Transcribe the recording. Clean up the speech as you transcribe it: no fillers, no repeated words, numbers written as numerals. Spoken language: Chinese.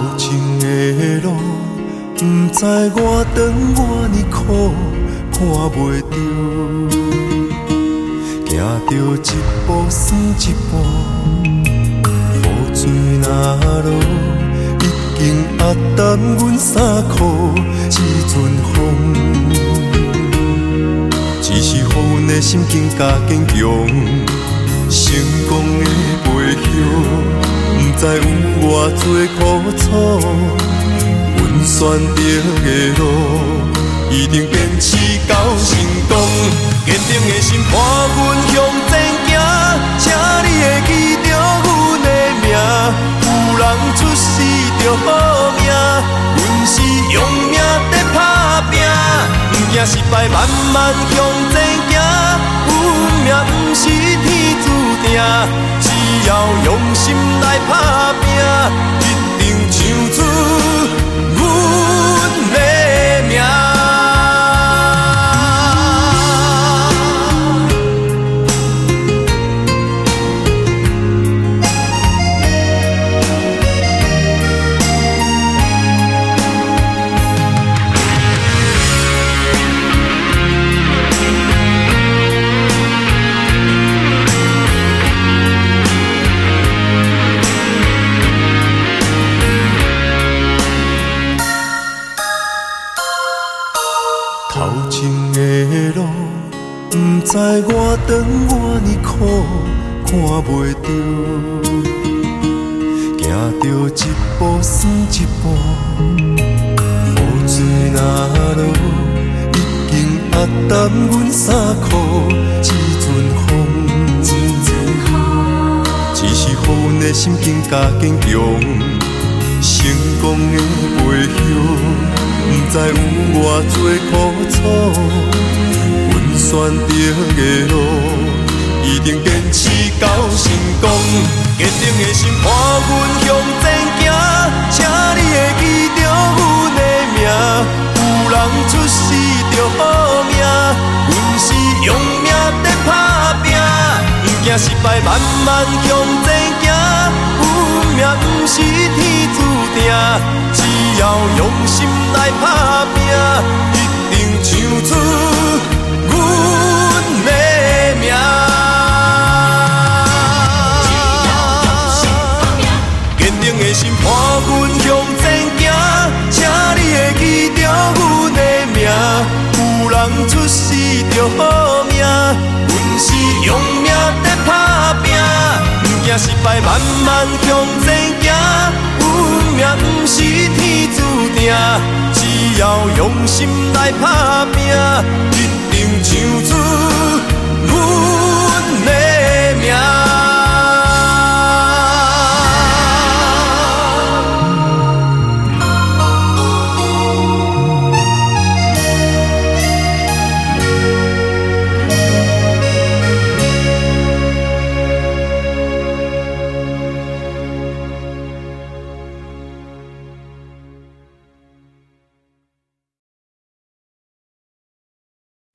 前的路，不知我长偌呢苦，看袂着，行着一步算一步，雨水若落，已经压淡阮衫裤，一阵风，只是予阮的心更加坚强，成功的背后。不知有偌多苦楚，阮选择的路，一定坚持到成功。坚定的心伴阮向前行，请你会记着阮的名。有人出世着好命，阮是用命在打拼，不惊失败，慢慢向前行。运命不是天注定。只要用心来打拼，一定唱出阮的名。头前的路，不知我长偌呢苦，看袂着，行着一步算一步，雨水若落，已经压淡阮衫裤，一阵风，只是予阮的心更加坚强，成功的背后。不知有偌多苦楚，阮选择的路，一定坚持到成功。坚定的心伴阮向前行，请你会记着阮的名。有人出世着好命，阮是用命在打拼，不惊失败，慢慢向前行。运命不是天注定，只要用心来打拼，一定唱出阮的名。坚定的心伴阮向前行，请你会记着阮的名。有人出世着好命，阮是用命在打拼，不惊失败，慢慢向前行。运命不是天注定，只要用心来打拼，一定唱出阮